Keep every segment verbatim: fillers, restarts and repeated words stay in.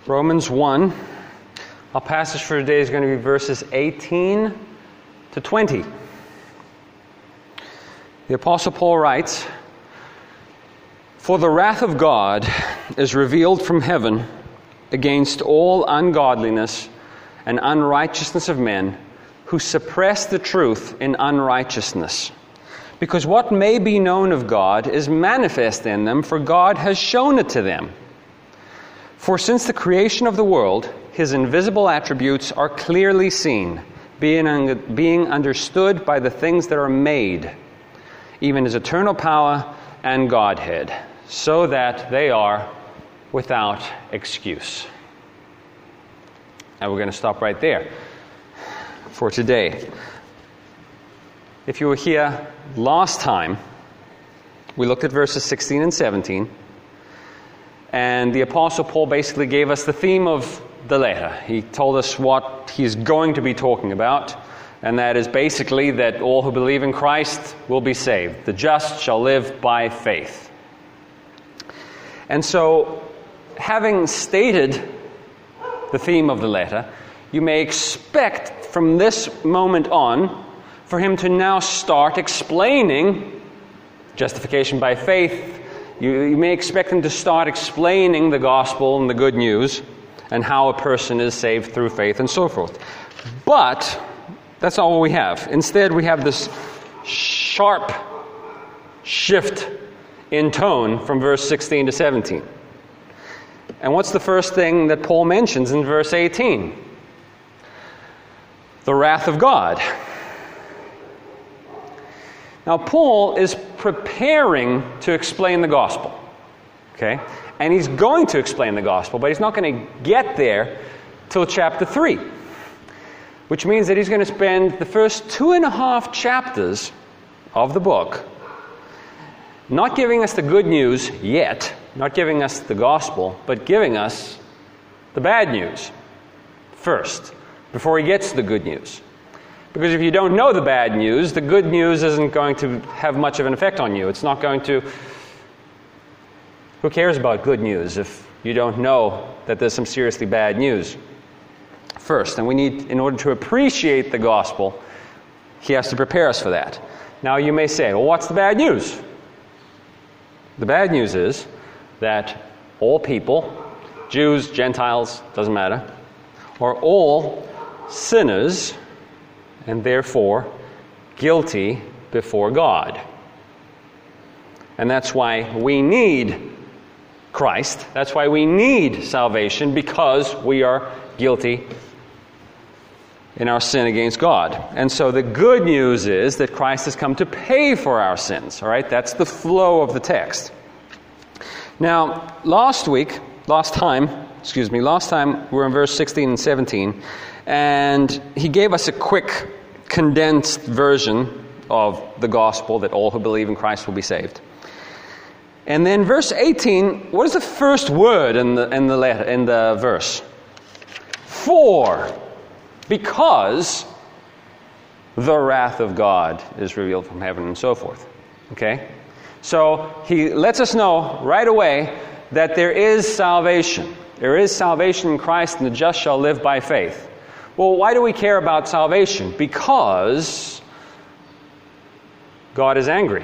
Romans one. Our passage for today is going to be verses eighteen to twenty. The Apostle Paul writes, "For the wrath of God is revealed from heaven against all ungodliness and unrighteousness of men who suppress the truth in unrighteousness. Because what may be known of God is manifest in them, for God has shown it to them. For since the creation of the world, His invisible attributes are clearly seen, being, un- being understood by the things that are made, even His eternal power and Godhead, so that they are without excuse." And we're going to stop right there for today. If you were here last time, we looked at verses sixteen and seventeen, and the Apostle Paul basically gave us the theme of the letter. He told us what he's going to be talking about, and that is basically that all who believe in Christ will be saved. The just shall live by faith. And so, having stated the theme of the letter, you may expect from this moment on for him to now start explaining justification by faith. You, you may expect him to start explaining the gospel and the good news and how a person is saved through faith and so forth. But that's not what we have. Instead, we have this sharp shift in tone from verse sixteen to seventeen. And what's the first thing that Paul mentions in verse eighteen? The wrath of God. Now, Paul is preparing to explain the gospel, okay? And he's going to explain the gospel, but he's not going to get there till chapter three, which means that he's going to spend the first two and a half chapters of the book not giving us the good news yet, not giving us the gospel, but giving us the bad news first, before he gets to the good news. Because if you don't know the bad news, the good news isn't going to have much of an effect on you. It's not going to... Who cares about good news if you don't know that there's some seriously bad news first? And we need, in order to appreciate the gospel, he has to prepare us for that. Now you may say, well, what's the bad news? The bad news is that all people, Jews, Gentiles, doesn't matter, are all sinners and therefore guilty before God. And that's why we need Christ. That's why we need salvation, because we are guilty in our sin against God. And so the good news is that Christ has come to pay for our sins. All right? That's the flow of the text. Now, last week, last time, excuse me, last time we were in verse sixteen and seventeen, and he gave us a quick, condensed version of the gospel that all who believe in Christ will be saved. And then verse eighteen, what is the first word in the in the letter in the verse? For, because the wrath of God is revealed from heaven, and so forth. Okay? So he lets us know right away that there is salvation. There is salvation in Christ, and the just shall live by faith. Well, why do we care about salvation? Because God is angry.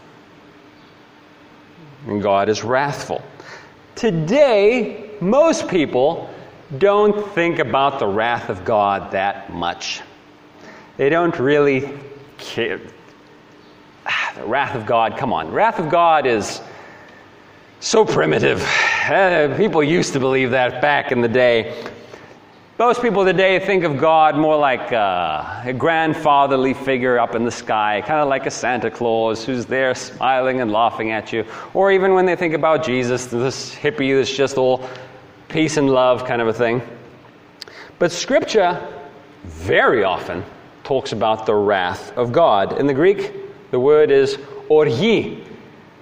And God is wrathful. Today, most people don't think about the wrath of God that much. They don't really care. The wrath of God, come on. Wrath of God is so primitive. Uh, people used to believe that back in the day. Most people today think of God more like a, a grandfatherly figure up in the sky, kind of like a Santa Claus who's there smiling and laughing at you. Or even when they think about Jesus, this hippie that's just all peace and love kind of a thing. But Scripture very often talks about the wrath of God. In the Greek, the word is orgi. You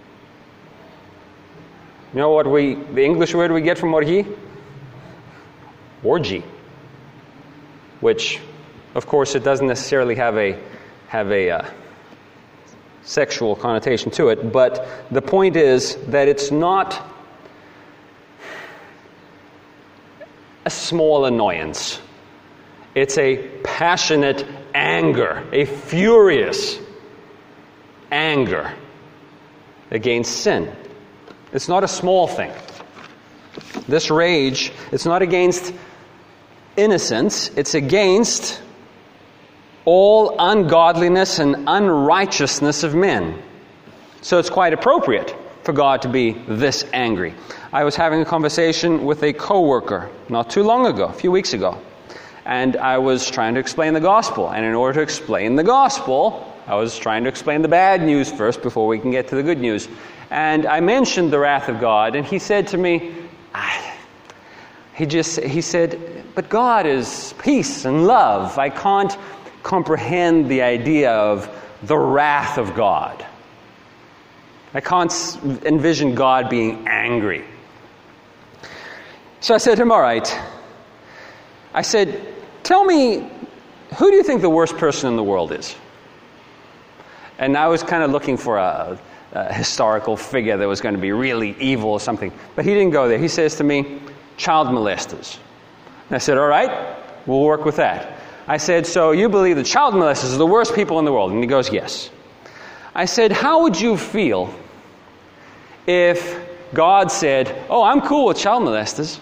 know what we, the English word we get from orgi? Orgy. Which, of course, it doesn't necessarily have a have a uh, sexual connotation to it, but the point is that it's not a small annoyance. It's a passionate anger, a furious anger against sin. It's not a small thing. This rage, it's not against innocence, it's against all ungodliness and unrighteousness of men. So it's quite appropriate for God to be this angry. I was having a conversation with a coworker not too long ago, a few weeks ago, and I was trying to explain the gospel. And in order to explain the gospel, I was trying to explain the bad news first before we can get to the good news. And I mentioned the wrath of God, and he said to me, ah, he just, he said, but God is peace and love. I can't comprehend the idea of the wrath of God. I can't envision God being angry. So I said to him, all right. I said, tell me, who do you think the worst person in the world is? And I was kind of looking for a, a historical figure that was going to be really evil or something. But he didn't go there. He says to me, child molesters. And I said, all right, we'll work with that. I said, so you believe that child molesters are the worst people in the world? And he goes, yes. I said, how would you feel if God said, oh, I'm cool with child molesters?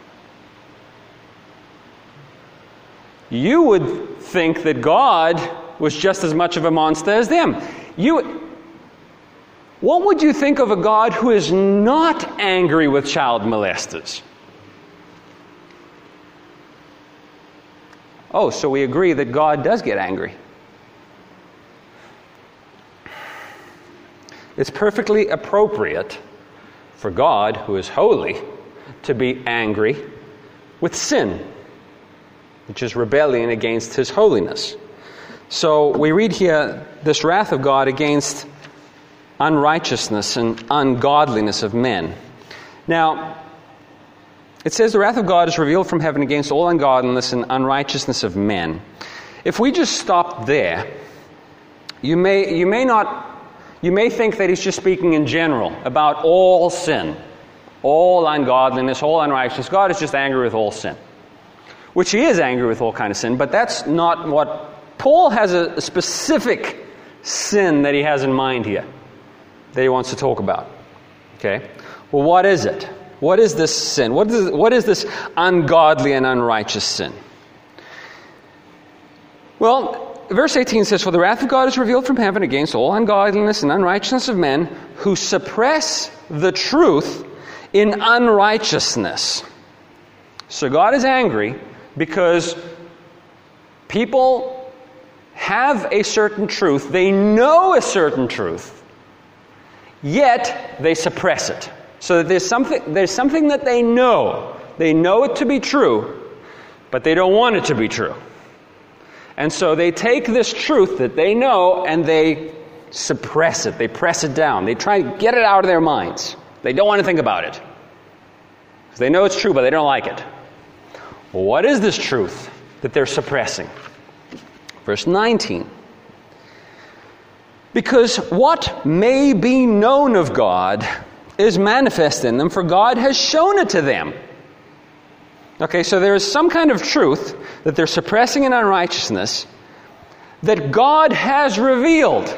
You would think that God was just as much of a monster as them. You, what would you think of a God who is not angry with child molesters? Oh, so we agree that God does get angry. It's perfectly appropriate for God, who is holy, to be angry with sin, which is rebellion against His holiness. So we read here this wrath of God against unrighteousness and ungodliness of men. Now, it says the wrath of God is revealed from heaven against all ungodliness and unrighteousness of men. If we just stop there, you may you may not you may think that he's just speaking in general about all sin, all ungodliness, all unrighteousness. God is just angry with all sin, which He is angry with all kind of sin. But that's not what Paul has a, a specific sin that he has in mind here that he wants to talk about. Okay, well, what is it? What is this sin? What is, what is this ungodly and unrighteous sin? Well, verse eighteen says, for the wrath of God is revealed from heaven against all ungodliness and unrighteousness of men who suppress the truth in unrighteousness. So God is angry because people have a certain truth, they know a certain truth, yet they suppress it. So that there's something, there's something that they know. They know it to be true, but they don't want it to be true. And so they take this truth that they know and they suppress it. They press it down. They try to get it out of their minds. They don't want to think about it. Because they know it's true, but they don't like it. Well, what is this truth that they're suppressing? Verse nineteen. Because what may be known of God is manifest in them, for God has shown it to them. Okay, so there is some kind of truth that they're suppressing in unrighteousness that God has revealed.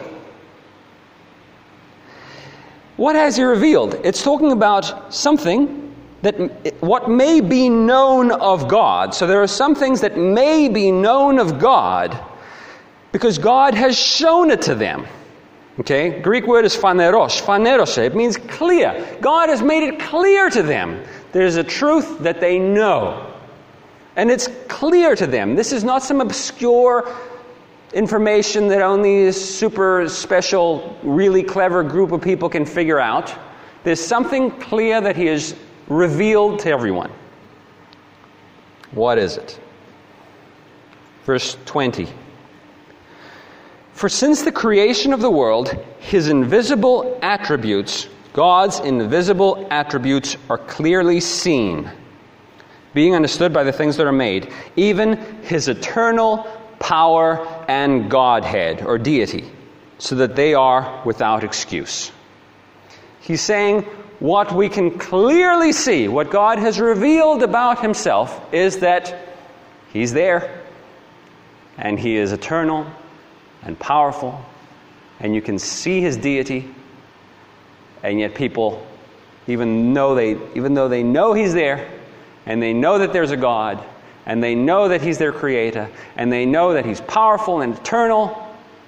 What has He revealed? It's talking about something that, what may be known of God. So there are some things that may be known of God because God has shown it to them. Okay, Greek word is phaneros. Phanerose, it means clear. God has made it clear to them. There's a truth that they know. And it's clear to them. This is not some obscure information that only a super special, really clever group of people can figure out. There's something clear that He has revealed to everyone. What is it? Verse twenty. For since the creation of the world, His invisible attributes, God's invisible attributes, are clearly seen, being understood by the things that are made, even His eternal power and Godhead, or deity, so that they are without excuse. He's saying, what we can clearly see, what God has revealed about himself, is that he's there, and he is eternal and powerful, and you can see his deity, and yet people, even though they, even though they know he's there, and they know that there's a God, and they know that he's their creator, and they know that he's powerful and eternal,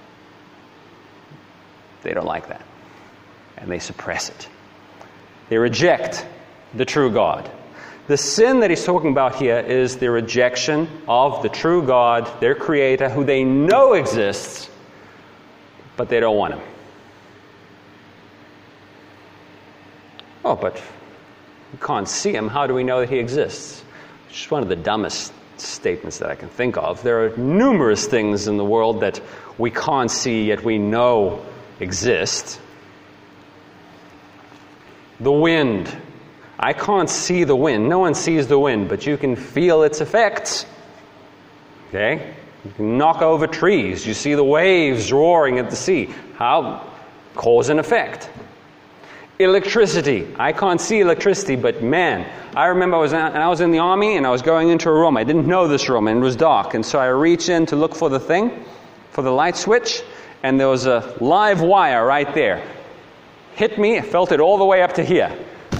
they don't like that. And they suppress it. They reject the true God. The sin that he's talking about here is the rejection of the true God, their creator, who they know exists, but they don't want him. Oh, but we can't see him. How do we know that he exists? It's just one of the dumbest statements that I can think of. There are numerous things in the world that we can't see, yet we know exist. The wind. I can't see the wind. No one sees the wind, but you can feel its effects. Okay? You can knock over trees. You see the waves roaring at the sea. How? Cause and effect. Electricity. I can't see electricity, but man, I remember I was, in, I was in the army and I was going into a room. I didn't know this room and it was dark. And so I reached in to look for the thing, for the light switch, and there was a live wire right there. Hit me, I felt it all the way up to here.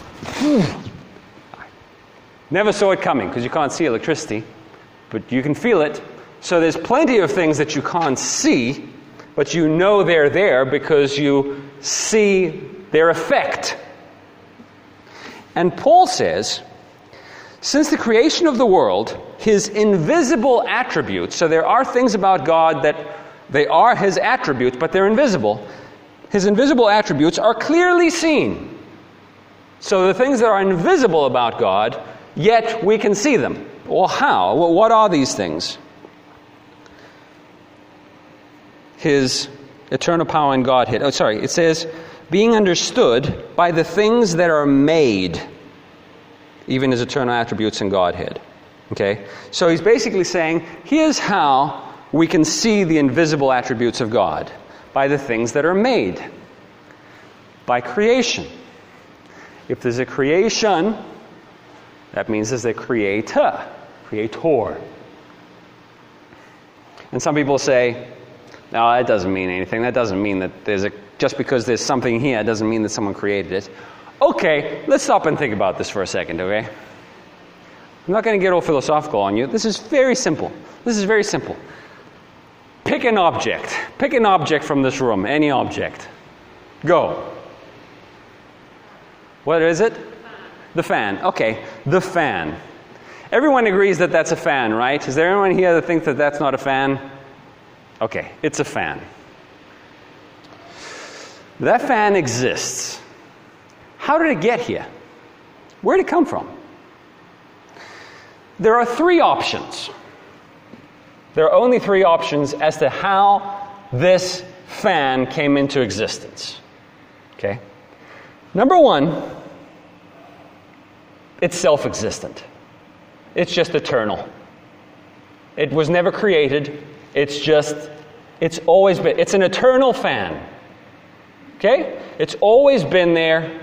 Never saw it coming because you can't see electricity, but you can feel it. So there's plenty of things that you can't see, but you know they're there because you see their effect. And Paul says, since the creation of the world, his invisible attributes, so there are things about God that they are his attributes, but they're invisible. His invisible attributes are clearly seen. So the things that are invisible about God, yet we can see them. Well, how? Well, what are these things? His eternal power and Godhead. Oh, sorry. It says, being understood by the things that are made, even his eternal attributes and Godhead. Okay? So he's basically saying, here's how we can see the invisible attributes of God. By the things that are made. By creation. If there's a creation, that means there's a creator. Creator. And some people say, no, that doesn't mean anything. That doesn't mean that there's a, just because there's something here doesn't mean that someone created it. Okay, let's stop and think about this for a second, okay? I'm not going to get all philosophical on you. This is very simple. This is very simple. Pick an object. Pick an object from this room. Any object. Go. What is it? The fan. Okay, the fan. Everyone agrees that that's a fan, right? Is there anyone here that thinks that that's not a fan? Okay, it's a fan. That fan exists. How did it get here? Where did it come from? There are three options. There are only three options as to how this fan came into existence. Okay? Number one, it's self-existent. It's just eternal. It was never created. It's just, it's always been, it's an eternal fan. Okay? It's always been there.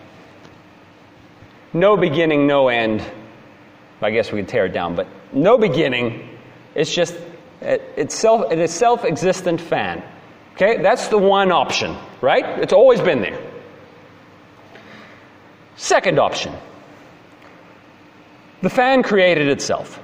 No beginning, no end. I guess we could tear it down, but no beginning. It's just, it, it's self, it is self-existent fan. Okay? That's the one option, right? It's always been there. Second option. The fan created itself.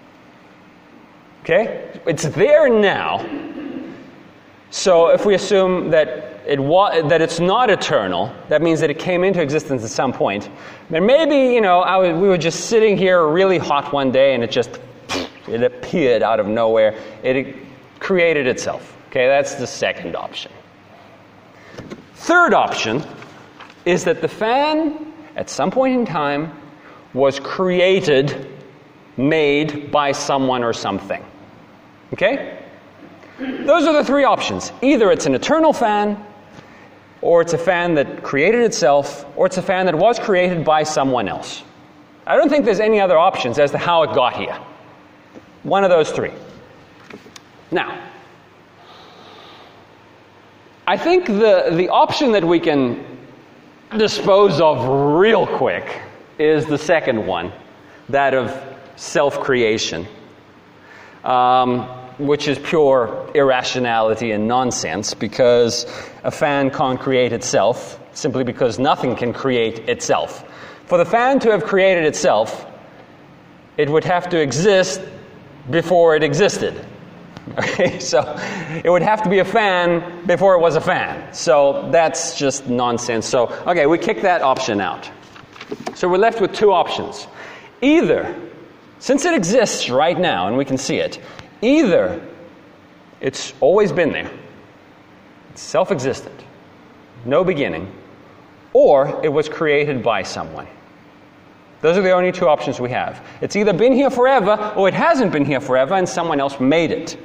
Okay? It's there now. So if we assume that it wa- that it's not eternal, that means that it came into existence at some point. And maybe, you know, I was, we were just sitting here really hot one day and it just, it appeared out of nowhere. It created itself. Okay, that's the second option. Third option is that the fan, at some point in time, was created, made by someone or something. Okay? Those are the three options. Either it's an eternal fan, or it's a fan that created itself, or it's a fan that was created by someone else. I don't think there's any other options as to how it got here. One of those three. Now, I think the, the option that we can dispose of real quick is the second one, that of self-creation, um, which is pure irrationality and nonsense, because a fan can't create itself, simply because nothing can create itself. For the fan to have created itself, it would have to exist before it existed. Okay, so it would have to be a fan before it was a fan. So that's just nonsense. So, okay, we kick that option out. So we're left with two options. Either, since it exists right now and we can see it, either it's always been there, it's self-existent, no beginning, or it was created by someone. Those are the only two options we have. It's either been here forever or it hasn't been here forever and someone else made it.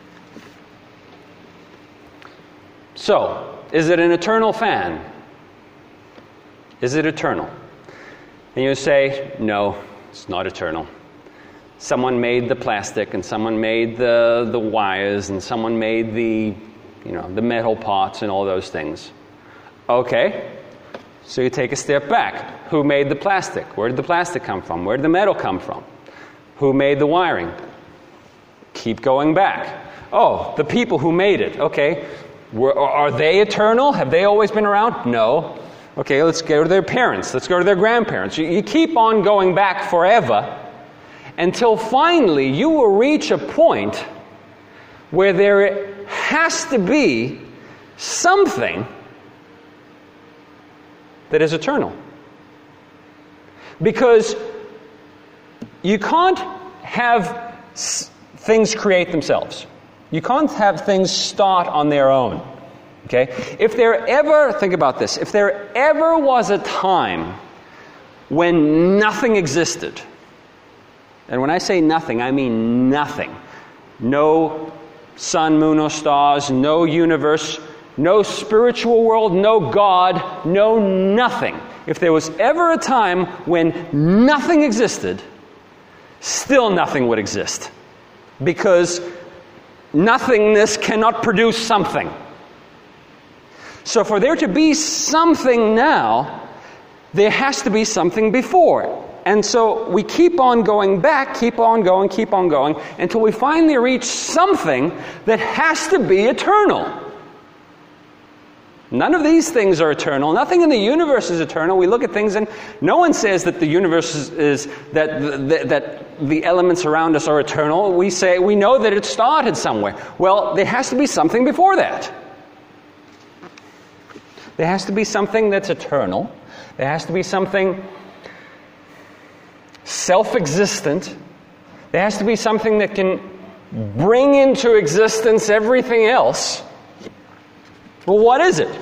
So, is it an eternal fan? Is it eternal? And you say, no, it's not eternal. Someone made the plastic, and someone made the, the wires, and someone made the, you know, the metal parts and all those things. Okay, so you take a step back. Who made the plastic? Where did the plastic come from? Where did the metal come from? Who made the wiring? Keep going back. Oh, the people who made it. Okay, Were, are they eternal? Have they always been around? No. Okay, let's go to their parents. Let's go to their grandparents. You, you keep on going back forever until finally you will reach a point where there has to be something that is eternal. Because you can't have s- things create themselves. You can't have things start on their own. Okay? If there ever, think about this, if there ever was a time when nothing existed, and when I say nothing, I mean nothing. No sun, moon, or stars, no universe, no spiritual world, no God, no nothing. If there was ever a time when nothing existed, still nothing would exist. Because nothingness cannot produce something. So for there to be something now, there has to be something before it. And so we keep on going back, keep on going, keep on going, until we finally reach something that has to be eternal. None of these things are eternal. Nothing in the universe is eternal. We look at things and no one says that the universe is, is that, the, that the elements around us are eternal. We say, we know that it started somewhere. Well, there has to be something before that. There has to be something that's eternal. There has to be something self-existent. There has to be something that can bring into existence everything else. Well, what is it?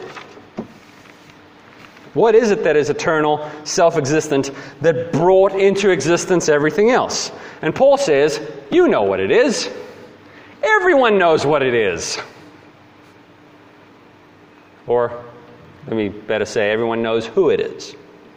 What is it that is eternal, self-existent, that brought into existence everything else? And Paul says, you know what it is. Everyone knows what it is. Or, let me better say, everyone knows who it is.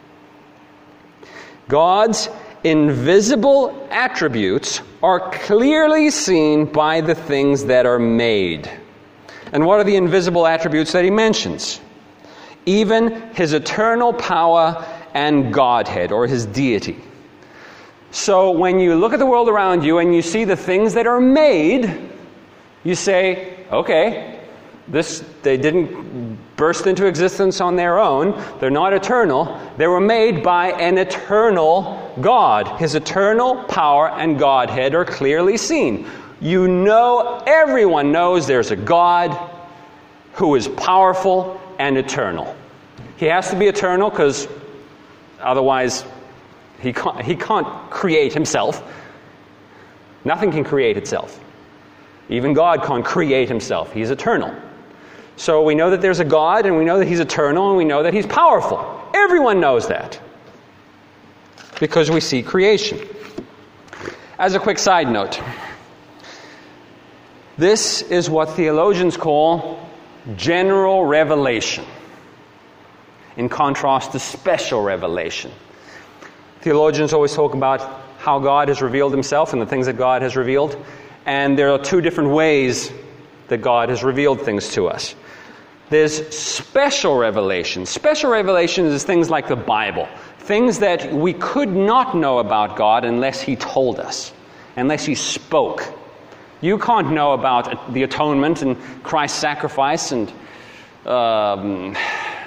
God's invisible attributes are clearly seen by the things that are made. And what are the invisible attributes that he mentions? Even his eternal power and Godhead, or his deity. So when you look at the world around you and you see the things that are made, you say, okay, this they didn't burst into existence on their own. They're not eternal. They were made by an eternal God. His eternal power and Godhead are clearly seen. You know, everyone knows there's a God who is powerful and eternal. He has to be eternal because otherwise he can't, he can't create himself. Nothing can create itself. Even God can't create himself. He's eternal. So we know that there's a God, and we know that he's eternal, and we know that he's powerful. Everyone knows that because we see creation. As a quick side note, this is what theologians call general revelation, in contrast to special revelation. Theologians always talk about how God has revealed himself and the things that God has revealed, and there are two different ways that God has revealed things to us. There's special revelation. Special revelation is things like the Bible. Things that we could not know about God unless He told us, unless He spoke. You can't know about the atonement and Christ's sacrifice and um,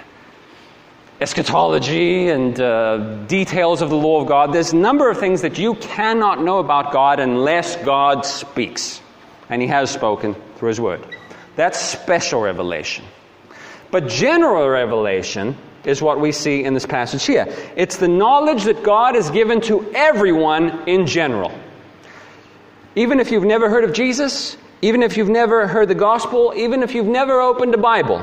eschatology and uh, details of the law of God. There's a number of things that you cannot know about God unless God speaks. And He has spoken through His Word. That's special revelation. But general revelation is what we see in this passage here. It's the knowledge that God has given to everyone in general. Even if you've never heard of Jesus, even if you've never heard the gospel, even if you've never opened a Bible,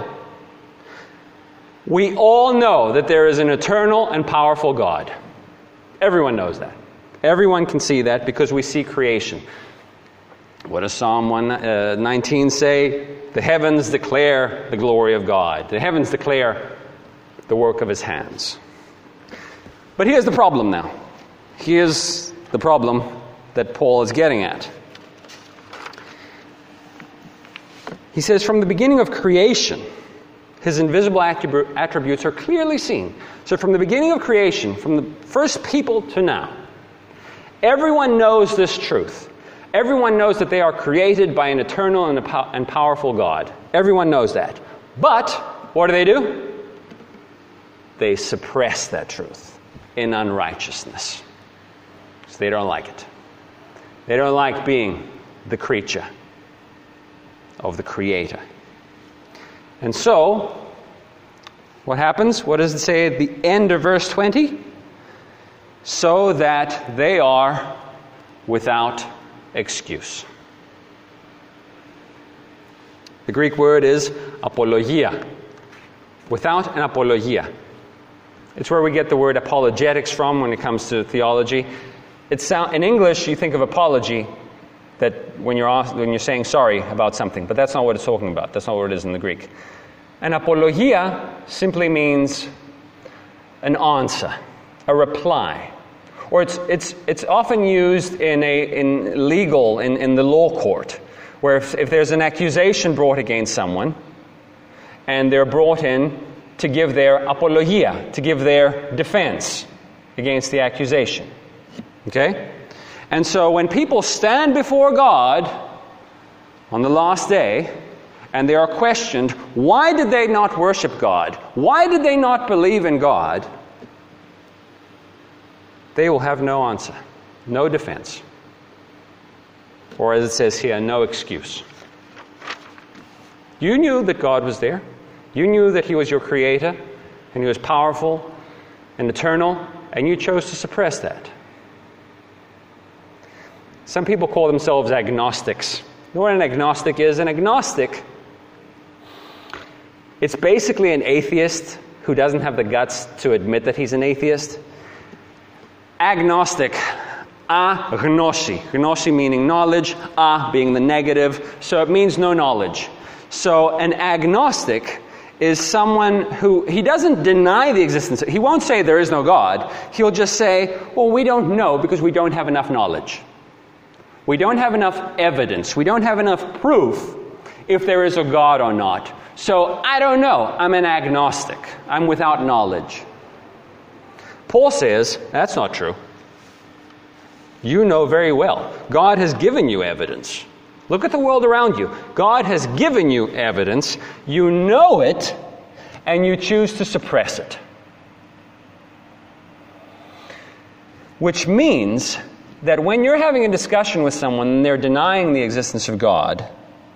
we all know that there is an eternal and powerful God. Everyone knows that. Everyone can see that because we see creation. What does Psalm one nineteen say? The heavens declare the glory of God. The heavens declare the work of His hands. But here's the problem now. Here's the problem that Paul is getting at. He says, from the beginning of creation, His invisible attrib- attributes are clearly seen. So from the beginning of creation, from the first people to now, everyone knows this truth. Everyone knows that they are created by an eternal and, a po- and powerful God. Everyone knows that. But what do they do? They suppress that truth in unrighteousness. So they don't like it. They don't like being the creature of the Creator. And so, what happens? What does it say at the end of verse twenty? So that they are without excuse. The Greek word is apologia. Without an apologia. It's where we get the word apologetics from when it comes to theology. It sound, in English, you think of apology that when you're asked, when you're saying sorry about something, but that's not what it's talking about. That's not what it is in the Greek. An apologia simply means an answer, a reply. Or it's it's it's often used in a in legal in, in the law court, where if, if there's an accusation brought against someone, and they're brought in to give their apologia, to give their defense against the accusation. Okay? And so when people stand before God on the last day, and they are questioned, why did they not worship God? Why did they not believe in God? They will have no answer, no defense. Or as it says here, no excuse. You knew that God was there. You knew that He was your Creator, and He was powerful and eternal, and you chose to suppress that. Some people call themselves agnostics. You know what an agnostic is? An agnostic, it's basically an atheist who doesn't have the guts to admit that he's an atheist. Agnostic, agnosi. Gnosi meaning knowledge, a being the negative, so it means no knowledge. So an agnostic is someone who, he doesn't deny the existence. He won't say there is no God. He'll just say, well, we don't know because we don't have enough knowledge. We don't have enough evidence. We don't have enough proof if there is a God or not. So I don't know. I'm an agnostic. I'm without knowledge. Paul says, that's not true. You know very well. God has given you evidence. Look at the world around you. God has given you evidence. You know it, and you choose to suppress it. Which means that when you're having a discussion with someone and they're denying the existence of God,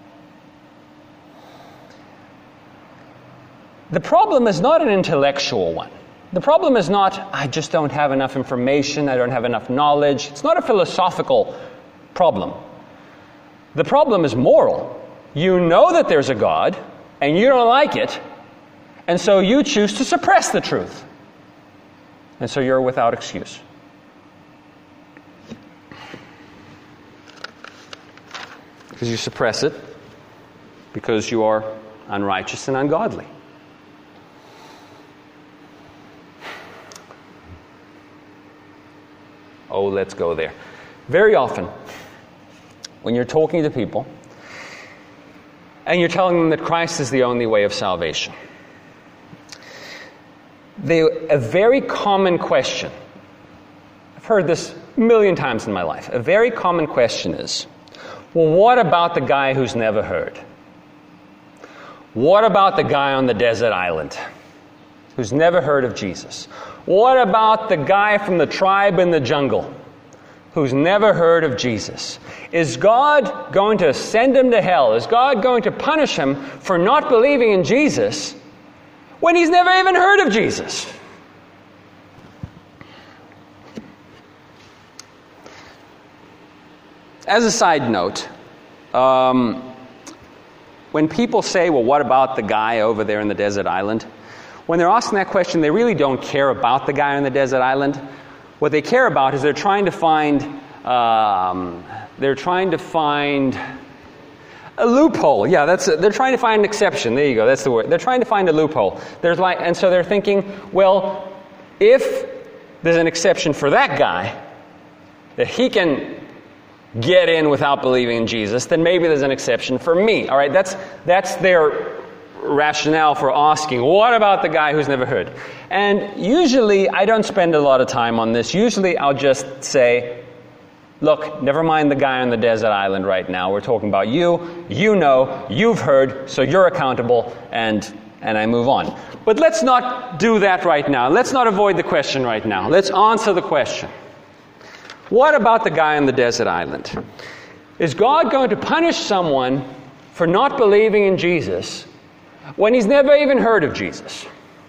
the problem is not an intellectual one. The problem is not, I just don't have enough information, I don't have enough knowledge. It's not a philosophical problem. The problem is moral. You know that there's a God, and you don't like it, and so you choose to suppress the truth. And so you're without excuse. Because you suppress it, because you are unrighteous and ungodly. Oh, let's go there. Very often, when you're talking to people, and you're telling them that Christ is the only way of salvation. They, a very common question, I've heard this a million times in my life, a very common question is, well, what about the guy who's never heard? What about the guy on the desert island who's never heard of Jesus? What about the guy from the tribe in the jungle who's never heard of Jesus? Is God going to send him to hell? Is God going to punish him for not believing in Jesus when he's never even heard of Jesus? As a side note, um, when people say, well, what about the guy over there in the desert island? When they're asking that question, they really don't care about the guy on the desert island. What they care about is they're trying to find, um, they're trying to find a loophole. Yeah, that's a, they're trying to find an exception. There you go. That's the word. They're trying to find a loophole. There's like, and so they're thinking, well, if there's an exception for that guy, that he can get in without believing in Jesus, then maybe there's an exception for me. All right, that's that's their rationale for asking, what about the guy who's never heard? And usually, I don't spend a lot of time on this. Usually, I'll just say, look, never mind the guy on the desert island right now. We're talking about you. You know, you've heard, so you're accountable, and and I move on. But let's not do that right now. Let's not avoid the question right now. Let's answer the question. What about the guy on the desert island? Is God going to punish someone for not believing in Jesus when he's never even heard of Jesus?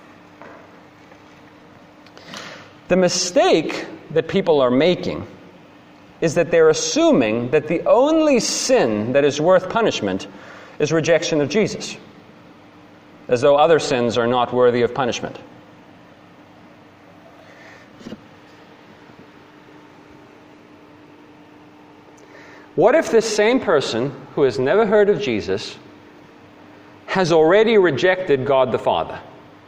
The mistake that people are making is that they're assuming that the only sin that is worth punishment is rejection of Jesus, as though other sins are not worthy of punishment. What if this same person who has never heard of Jesus has already rejected God the Father?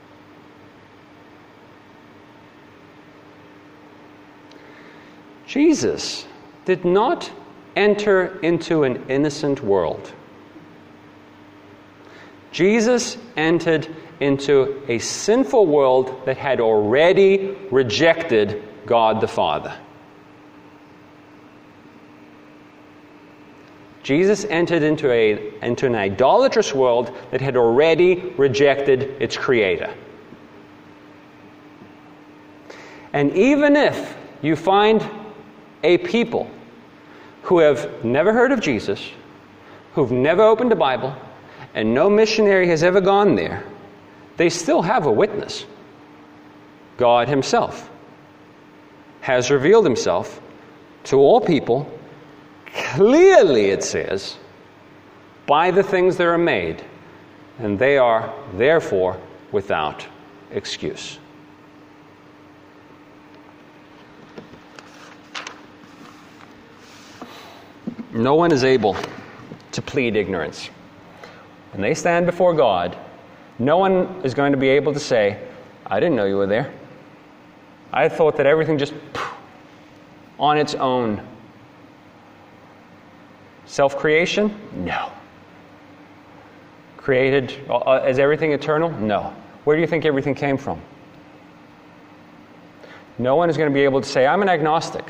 Jesus did not enter into an innocent world. Jesus entered into a sinful world that had already rejected God the Father. Jesus entered into, a, into an idolatrous world that had already rejected its Creator. And even if you find a people who have never heard of Jesus, who've never opened a Bible, and no missionary has ever gone there, they still have a witness. God Himself has revealed Himself to all people. Clearly, it says, by the things that are made, and they are therefore without excuse. No one is able to plead ignorance. When they stand before God, no one is going to be able to say, I didn't know you were there. I thought that everything just on its own. Self-creation? No. Created, uh, is everything eternal? No. Where do you think everything came from? No one is going to be able to say, I'm an agnostic.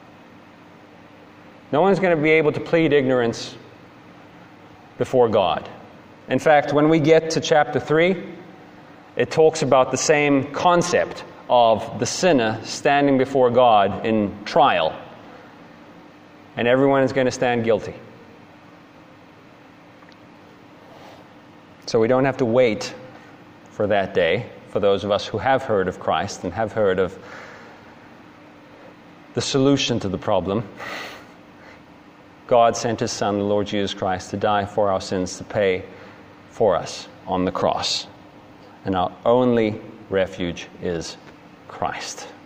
No one's going to be able to plead ignorance before God. In fact, when we get to chapter three, it talks about the same concept of the sinner standing before God in trial. And everyone is going to stand guilty. So we don't have to wait for that day, for those of us who have heard of Christ and have heard of the solution to the problem. God sent His Son, the Lord Jesus Christ, to die for our sins, to pay for us on the cross. And our only refuge is Christ.